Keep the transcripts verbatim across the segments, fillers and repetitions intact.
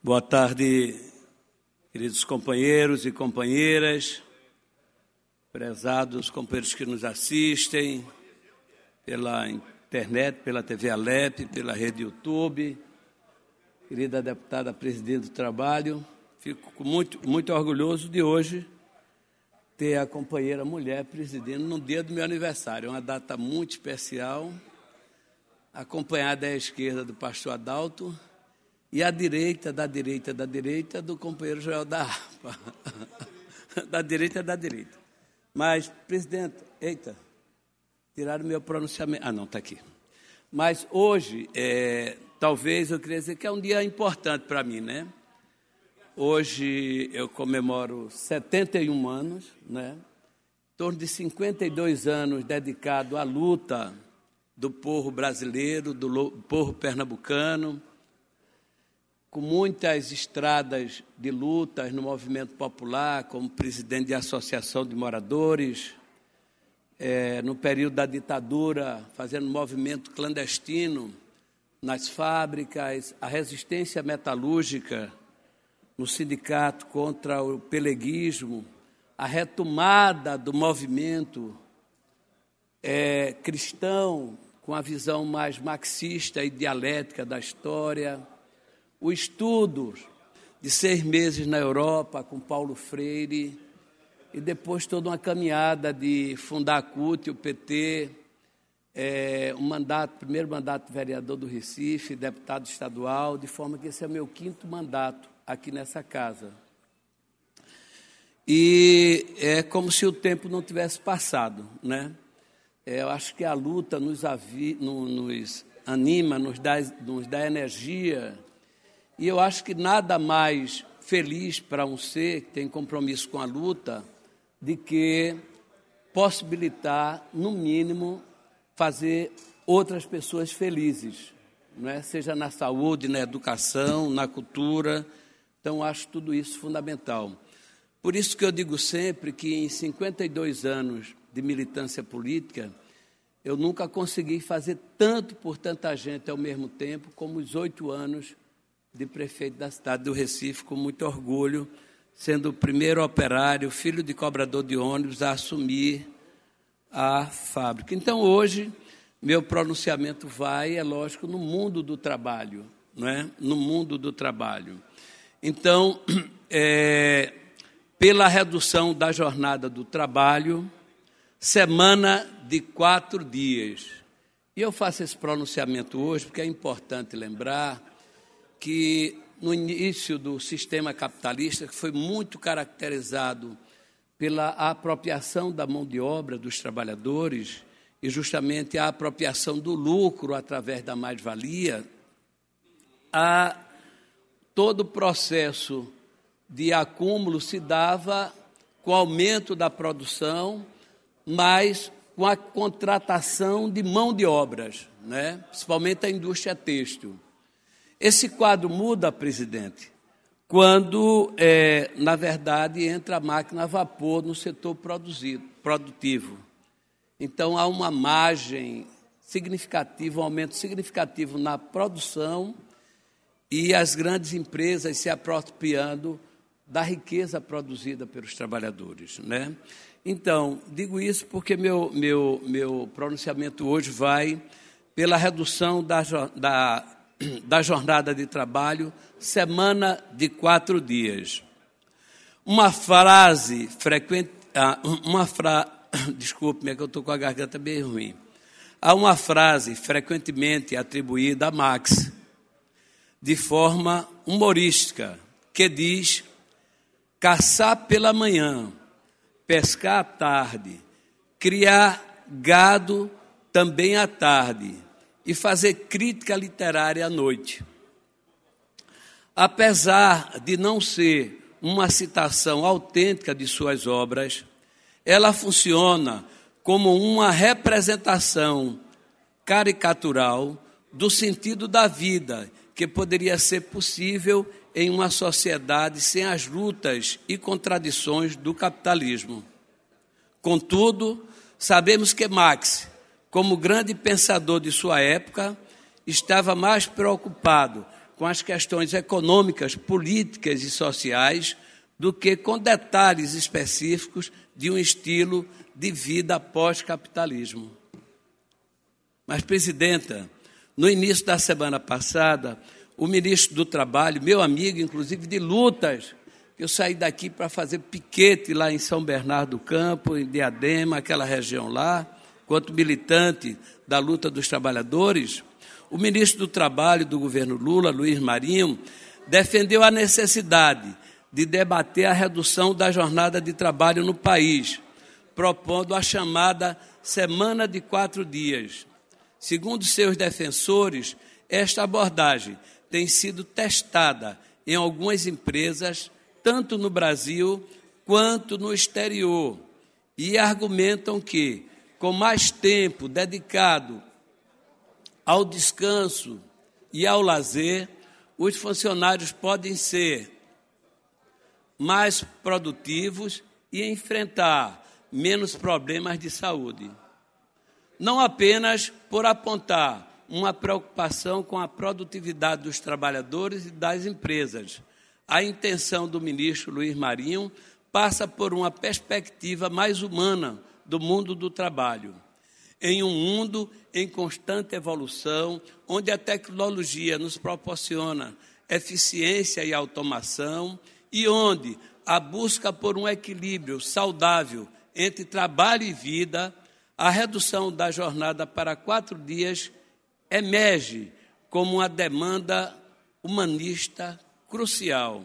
Boa tarde, queridos companheiros e companheiras, prezados companheiros que nos assistem pela internet, pela T V Alep, pela rede YouTube, querida deputada presidente do Trabalho. Fico muito, muito orgulhoso de hoje ter a companheira mulher presidindo no dia do meu aniversário. É uma data muito especial, acompanhada à esquerda do pastor Adalto e à direita, da direita, da direita, do companheiro Joel da Harpa. Da direita, da direita. Mas, presidente, eita, tiraram meu pronunciamento. Ah, não, está aqui. Mas hoje, é, talvez eu queria dizer que é um dia importante para mim, né? Hoje eu comemoro setenta e um anos, né? Em torno de cinquenta e dois anos dedicado à luta do povo brasileiro, do povo pernambucano, com muitas estradas de lutas no movimento popular, como presidente de associação de moradores, é, no período da ditadura, fazendo movimento clandestino nas fábricas, a resistência metalúrgica no sindicato contra o peleguismo, a retomada do movimento é, cristão com a visão mais marxista e dialética da história, o estudo de seis meses na Europa com Paulo Freire e depois toda uma caminhada de fundar a C U T, o P T, é, um mandato, primeiro mandato de vereador do Recife, deputado estadual, de forma que esse é o meu quinto mandato aqui nessa casa. E é como se o tempo não tivesse passado, né? É, eu acho que a luta nos, avi, nos anima, nos dá, nos dá energia. E eu acho que nada mais feliz para um ser que tem compromisso com a luta de que possibilitar, no mínimo, fazer outras pessoas felizes, não é? Seja na saúde, na educação, na cultura. Então, acho tudo isso fundamental. Por isso que eu digo sempre que em cinquenta e dois anos de militância política, eu nunca consegui fazer tanto por tanta gente ao mesmo tempo como os oito anos de prefeito da cidade do Recife, com muito orgulho, sendo o primeiro operário, filho de cobrador de ônibus, a assumir a fábrica. Então, hoje, meu pronunciamento vai, é lógico, no mundo do trabalho, não é? No mundo do trabalho. Então, é, pela redução da jornada do trabalho, semana de quatro dias. E eu faço esse pronunciamento hoje porque é importante lembrar que no início do sistema capitalista, que foi muito caracterizado pela apropriação da mão de obra dos trabalhadores e justamente a apropriação do lucro através da mais-valia, a todo o processo de acúmulo se dava com o aumento da produção, mas com a contratação de mão de obras, né? Principalmente a indústria têxtil. Esse quadro muda, presidente, quando, é, na verdade, entra a máquina a vapor no setor produzido, produtivo. Então, há uma margem significativa, um aumento significativo na produção e as grandes empresas se apropriando da riqueza produzida pelos trabalhadores, né? Então, digo isso porque meu, meu, meu pronunciamento hoje vai pela redução da, da da jornada de trabalho, semana de quatro dias. Uma frase frequente, uma fra, desculpe-me, é que eu estou com a garganta bem ruim. Há uma frase frequentemente atribuída a Marx, de forma humorística, que diz: caçar pela manhã, pescar à tarde, criar gado também à tarde, e fazer crítica literária à noite. Apesar de não ser uma citação autêntica de suas obras, ela funciona como uma representação caricatural do sentido da vida que poderia ser possível em uma sociedade sem as lutas e contradições do capitalismo. Contudo, sabemos que Marx, como grande pensador de sua época, estava mais preocupado com as questões econômicas, políticas e sociais do que com detalhes específicos de um estilo de vida pós-capitalismo. Mas, presidenta, no início da semana passada, o ministro do Trabalho, meu amigo, inclusive de lutas, eu saí daqui para fazer piquete lá em São Bernardo do Campo, em Diadema, aquela região lá, quanto militante da luta dos trabalhadores, o ministro do Trabalho do governo Lula, Luiz Marinho, defendeu a necessidade de debater a redução da jornada de trabalho no país, propondo a chamada Semana de Quatro Dias. Segundo seus defensores, esta abordagem tem sido testada em algumas empresas, tanto no Brasil quanto no exterior, e argumentam que, com mais tempo dedicado ao descanso e ao lazer, os funcionários podem ser mais produtivos e enfrentar menos problemas de saúde. Não apenas por apontar uma preocupação com a produtividade dos trabalhadores e das empresas. A intenção do ministro Luiz Marinho passa por uma perspectiva mais humana do mundo do trabalho. Em um mundo em constante evolução, onde a tecnologia nos proporciona eficiência e automação, e onde a busca por um equilíbrio saudável entre trabalho e vida, a redução da jornada para quatro dias emerge como uma demanda humanista crucial.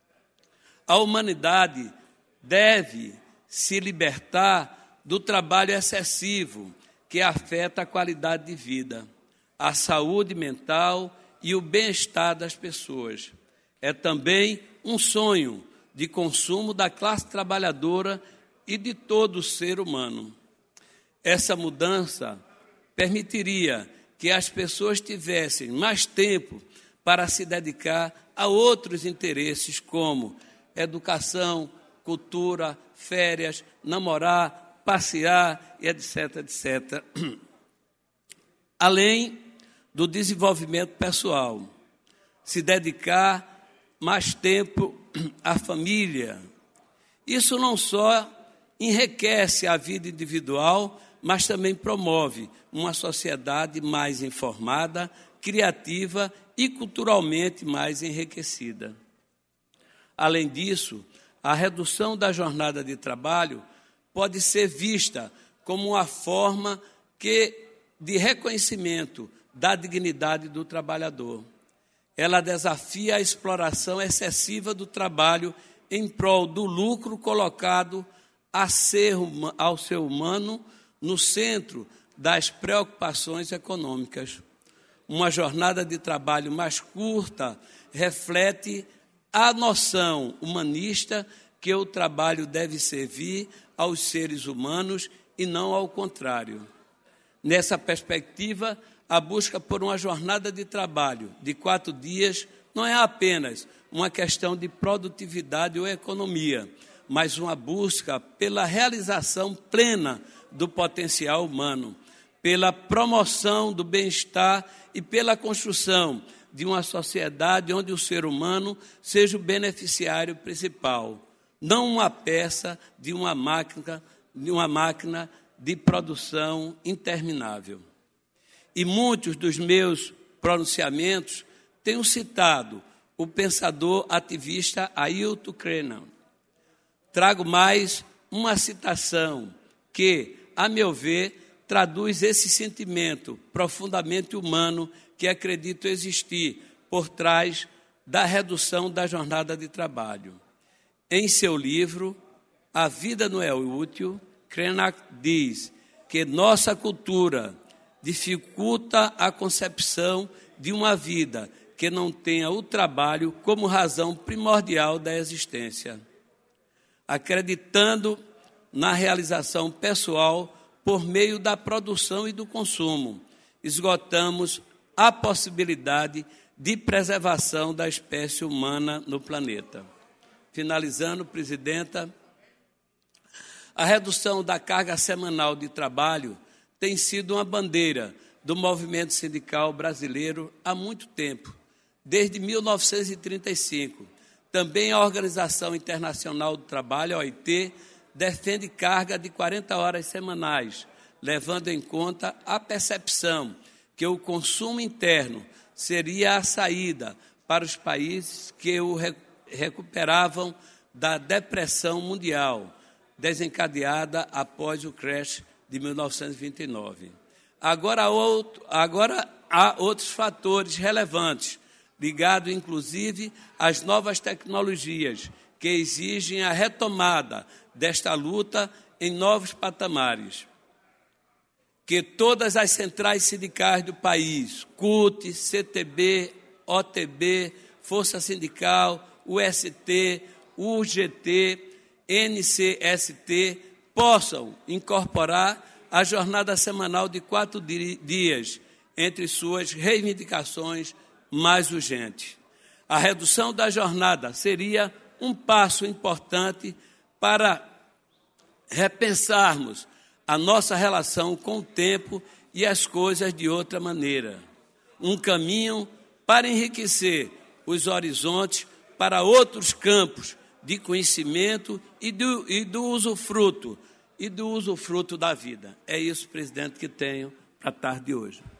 A humanidade deve se libertar do trabalho excessivo que afeta a qualidade de vida, a saúde mental e o bem-estar das pessoas. É também um sonho de consumo da classe trabalhadora e de todo o ser humano. Essa mudança permitiria que as pessoas tivessem mais tempo para se dedicar a outros interesses, como educação, cultura, férias, namorar, passear, etc, etcétera. Além do desenvolvimento pessoal, se dedicar mais tempo à família. Isso não só enriquece a vida individual, mas também promove uma sociedade mais informada, criativa e culturalmente mais enriquecida. Além disso, a redução da jornada de trabalho pode ser vista como uma forma que, de reconhecimento da dignidade do trabalhador. Ela desafia a exploração excessiva do trabalho em prol do lucro colocado a ser, ao ser humano no centro das preocupações econômicas. Uma jornada de trabalho mais curta reflete a noção humanista que o trabalho deve servir aos seres humanos e não ao contrário. Nessa perspectiva, a busca por uma jornada de trabalho de quatro dias não é apenas uma questão de produtividade ou economia, mas uma busca pela realização plena do potencial humano, pela promoção do bem-estar e pela construção de uma sociedade onde o ser humano seja o beneficiário principal, não uma peça de uma máquina, de uma máquina de produção interminável. E muitos dos meus pronunciamentos tenho citado o pensador ativista Ailton Krenak. Trago mais uma citação que, a meu ver, traduz esse sentimento profundamente humano que acredito existir por trás da redução da jornada de trabalho. Em seu livro, A Vida Não é Útil, Krenak diz que nossa cultura dificulta a concepção de uma vida que não tenha o trabalho como razão primordial da existência. Acreditando na realização pessoal por meio da produção e do consumo, esgotamos a possibilidade de preservação da espécie humana no planeta. Finalizando, presidenta, a redução da carga semanal de trabalho tem sido uma bandeira do movimento sindical brasileiro há muito tempo, desde mil novecentos e trinta e cinco. Também a Organização Internacional do Trabalho, a O I T, defende carga de quarenta horas semanais, levando em conta a percepção que o consumo interno seria a saída para os países que o recuperavam da depressão mundial, desencadeada após o crash de mil novecentos e vinte e nove. Agora, outro, agora há outros fatores relevantes, ligados inclusive às novas tecnologias, que exigem a retomada desta luta em novos patamares. Que todas as centrais sindicais do país, C U T, C T B, O T B, Força Sindical, U S T, U G T, N C S T, possam incorporar a jornada semanal de quatro dias entre suas reivindicações mais urgentes. A redução da jornada seria um passo importante para repensarmos a nossa relação com o tempo e as coisas de outra maneira. Um caminho para enriquecer os horizontes para outros campos de conhecimento e do, e do usufruto, e do usufruto da vida. É isso, presidente, que tenho para a tarde de hoje.